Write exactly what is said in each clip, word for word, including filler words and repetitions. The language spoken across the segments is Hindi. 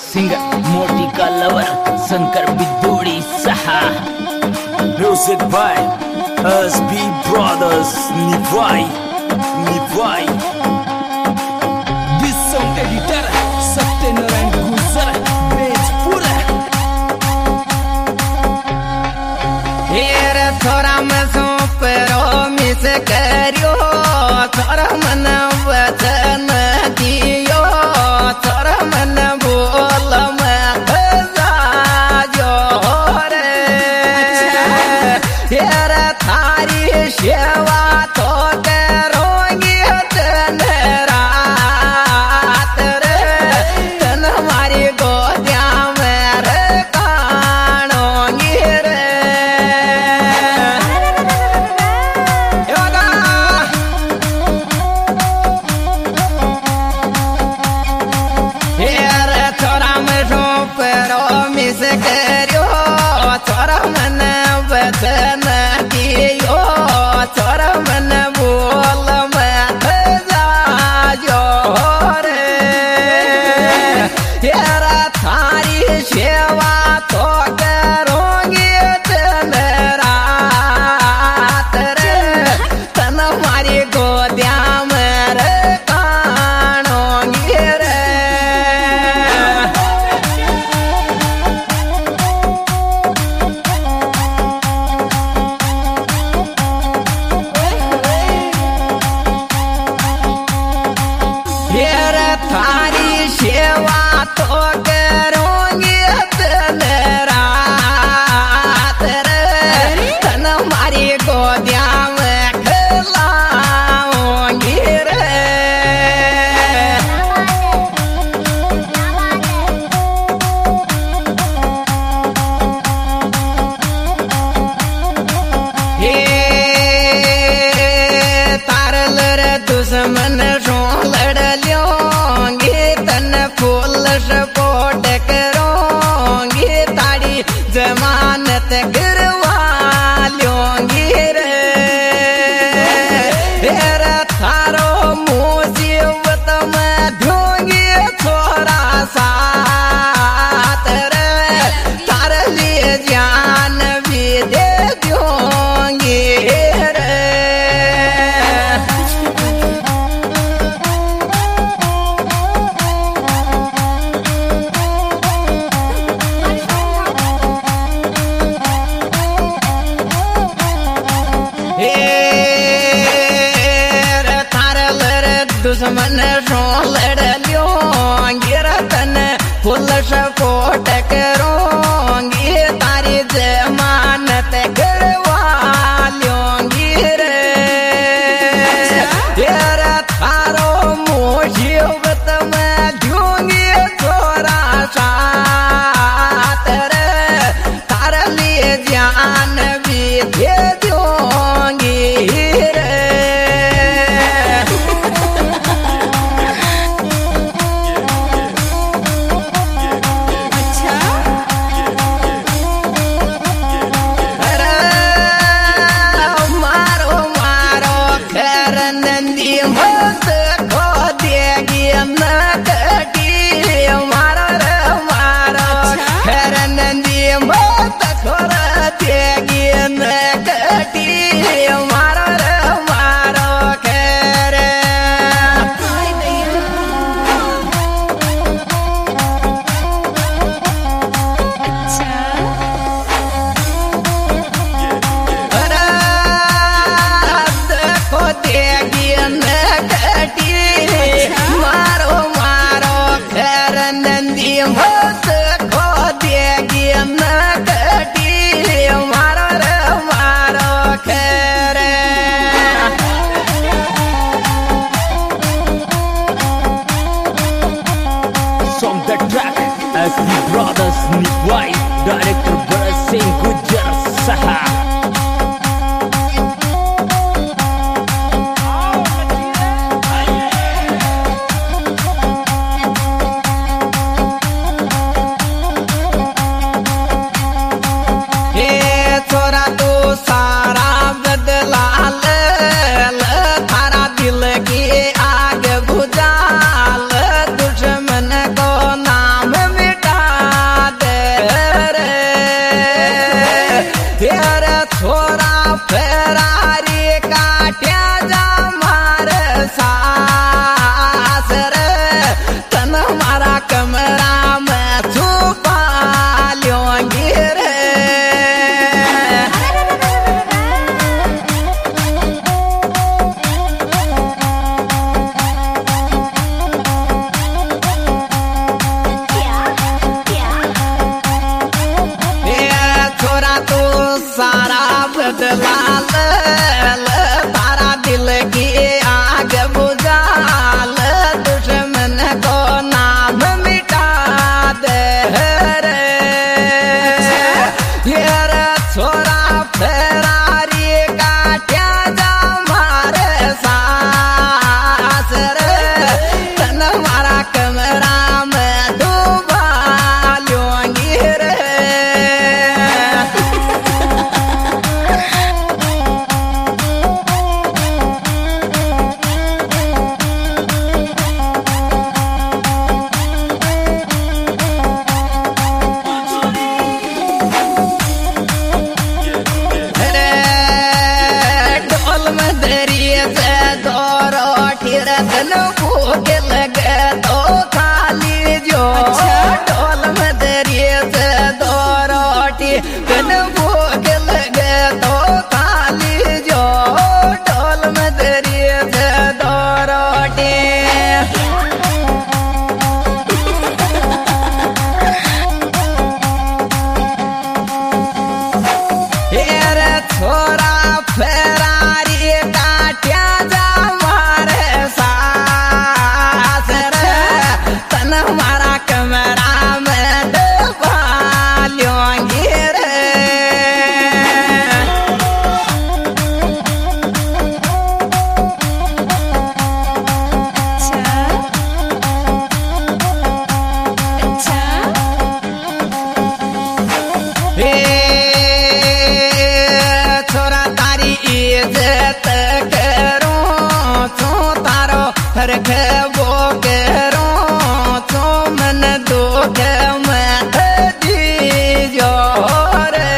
सिंगर मोटी का लवर शंकर बिदुड़ी सहा। Music by S B Brothers Nivai Nivai This song editor Satyanarayan Guzar Bejpura Here thora maso pero mis करियो थोड़ा मन वचन दियो थोड़ा मन बोल मत जायो रे तेरा थारी सेवा तो करोगी दिन रात रे तन हमारी गोदिया में रे कानोगी रे से करियो थोड़ा मन वचन दियो थोड़ा मन बोल मत जायो रे तेरा थारी सेवा तो करोगी दिन रात रे तन हमारी गोदिया में रे कानोगी रे थारी सेवा तो करोगी दिन रात रे तन हमारी गोदिया में खिलाऊंगी रे हे तारल रे दुश्मन सो लड़ लियो फूल सपोर्ट करोगी तारी जमानत गिरवा लोगी रे तेरा थारो मुसीबत में दूंगी थोड़ा साथ रे तार लिए जान भी दे दूंगी रे दुश्मन सो लड़ लियोंगी रतन फुल सपोर्ट करोगी तारी जमानत गिरवा लोगी रे तेरा थारो मुसीबत में दूंगी थोड़ा साथ रे तार लिए जान भी दे दूंगी रे From the track S B Brothers Nivai, director Bharat Singh Gujjar Saha. सारा बदला थारा दिल की आग बुझा दुश्मन को नाम मिट तन भूख लगे तो खाली जो ढोल में दरिए से दो रोटी तन भूख लगे तो खाली जो ढोल में दरिए से दो रोटी छोरा फेरारी काटिया जा मारे सास रे तन हमारा कमरा में डबा लूंगी रे रख वो करो तो मन दुख मत दीजो रे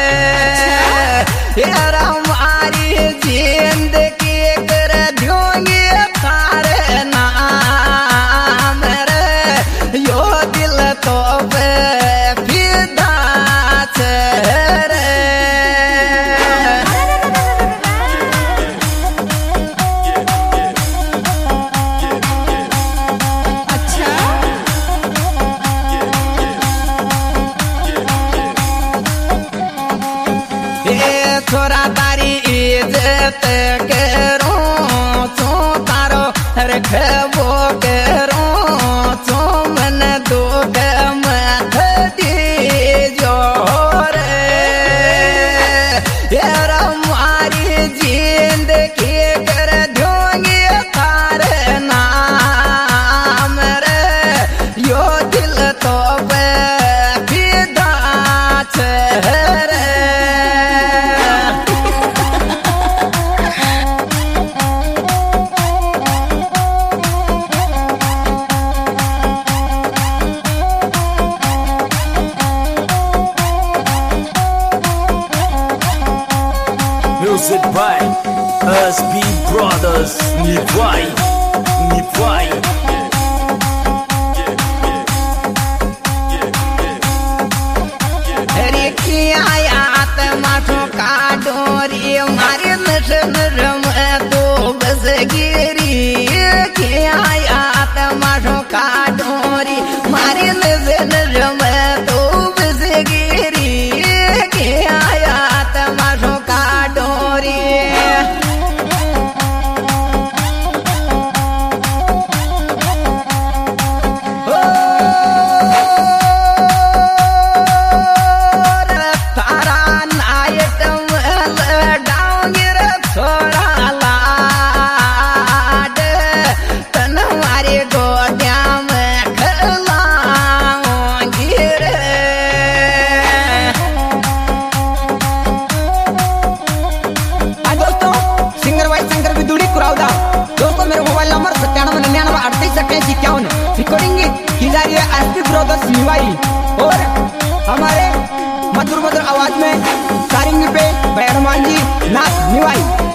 यार हमारी जिंदगी कर दूंगी तारे नाम रे यो दिल तो फिदा रे छोरा तारी इज्जत करो तो तारो रख वो करो तो मन दुख मत दीजो रे यार हमारी जिंदगी कर दूंगी तारे नाम रे यो दिल तो फिदा रे Music by S B Brothers Nivai Nivai अरे किया यात माठो का डोरी मारे नर नर तो बस गिरी किया यात माठो का डोरी मारे नर नर तो बस गिरी किया यात माठो का डोरी दोस्तों मेरे मोबाइल नंबर सत्तानवे निन्यानवे अड़तीस इक्यासी इक्यावन रिकॉर्डिंग की जा रही है एस बी ब्रदर्स निवाई और हमारे मधुर मधुर आवाज में सारिंग पे हनुमान जी नाथ निवाई।